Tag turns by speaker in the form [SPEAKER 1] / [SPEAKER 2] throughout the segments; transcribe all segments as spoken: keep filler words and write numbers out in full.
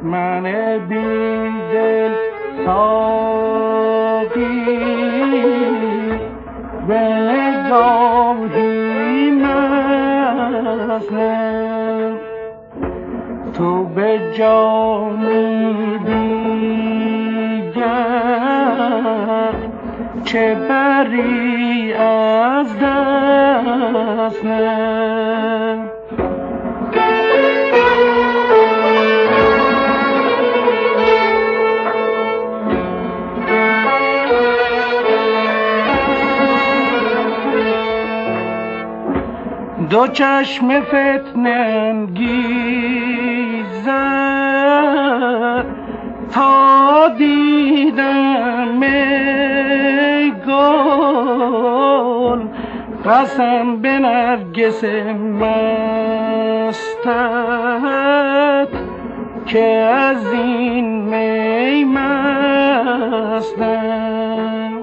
[SPEAKER 1] من بیدل ساقی به نگاهی مستم، تو به جانی دیگر چه بری از دستم. دو چشم فتنه انگیزد تا دیدم ای گل، قسم به نرگس مستت که از این می مستم.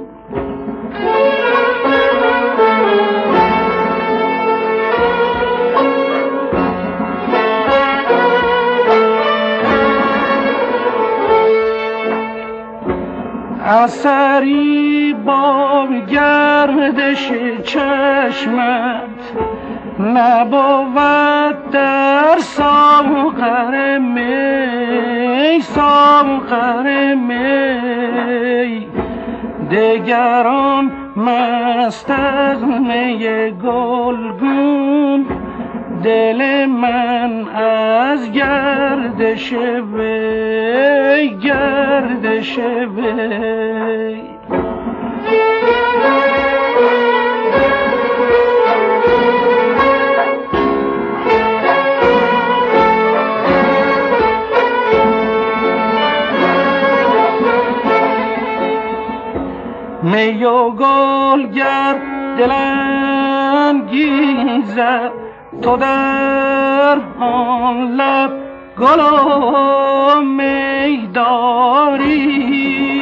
[SPEAKER 1] اثری با گردش چشمت نبود در ساغر می، ساغر می. دگران مست از می گلگون، دل من از گردش وی، گردش وی. می و گل گر دلانگیزد، تو در آن لب گل و می داری.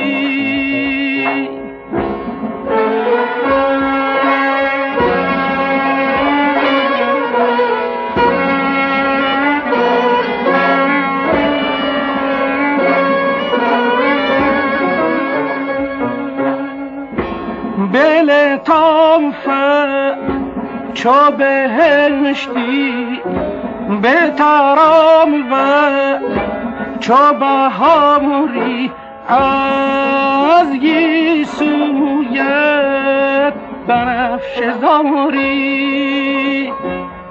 [SPEAKER 1] بلطافت چو بهشتی به ترام و چو بهاری از گیسویت بنفش زاری.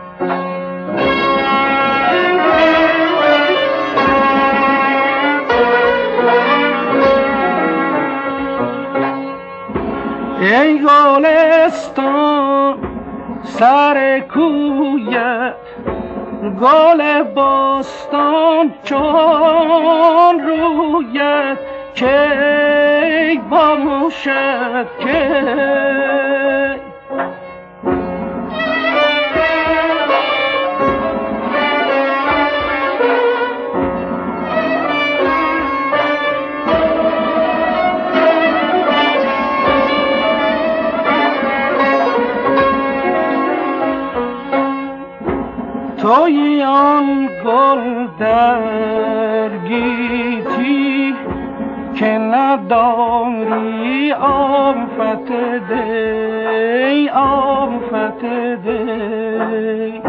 [SPEAKER 1] ای گلستان سر کویت، گل بستان چون رویت، کی باشد کی. توی آن گل در گیتی که نداری آفت دی، آفت دی.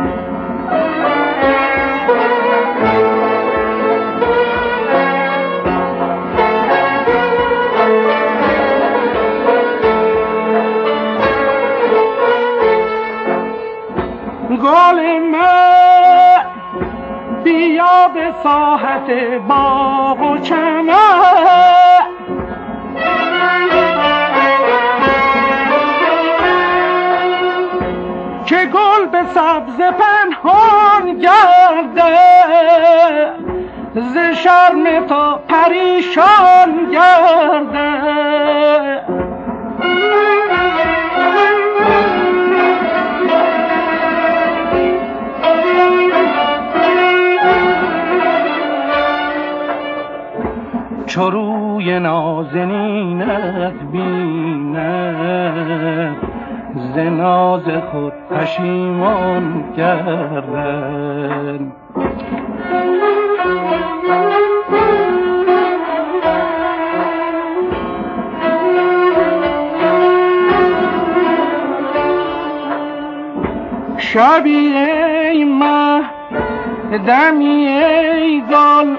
[SPEAKER 1] گل من بیا به ساحت باغ و چمن، که گل به سبز پنهان گرده، ز شرم تا پریشان گرده. چو روی نازنینت بیند، ز ناز خود پشیمان گردد. شبی ای مه دمی ای گل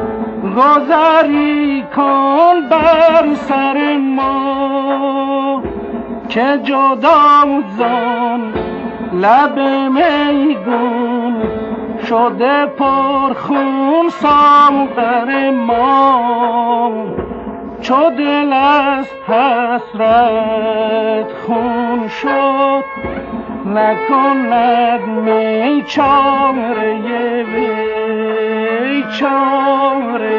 [SPEAKER 1] گذری کن بر سر ما که جدا زان لب میگون شده پرخون ساغر ما چو دل از حسرت خون شد نکند می چاره وی چاره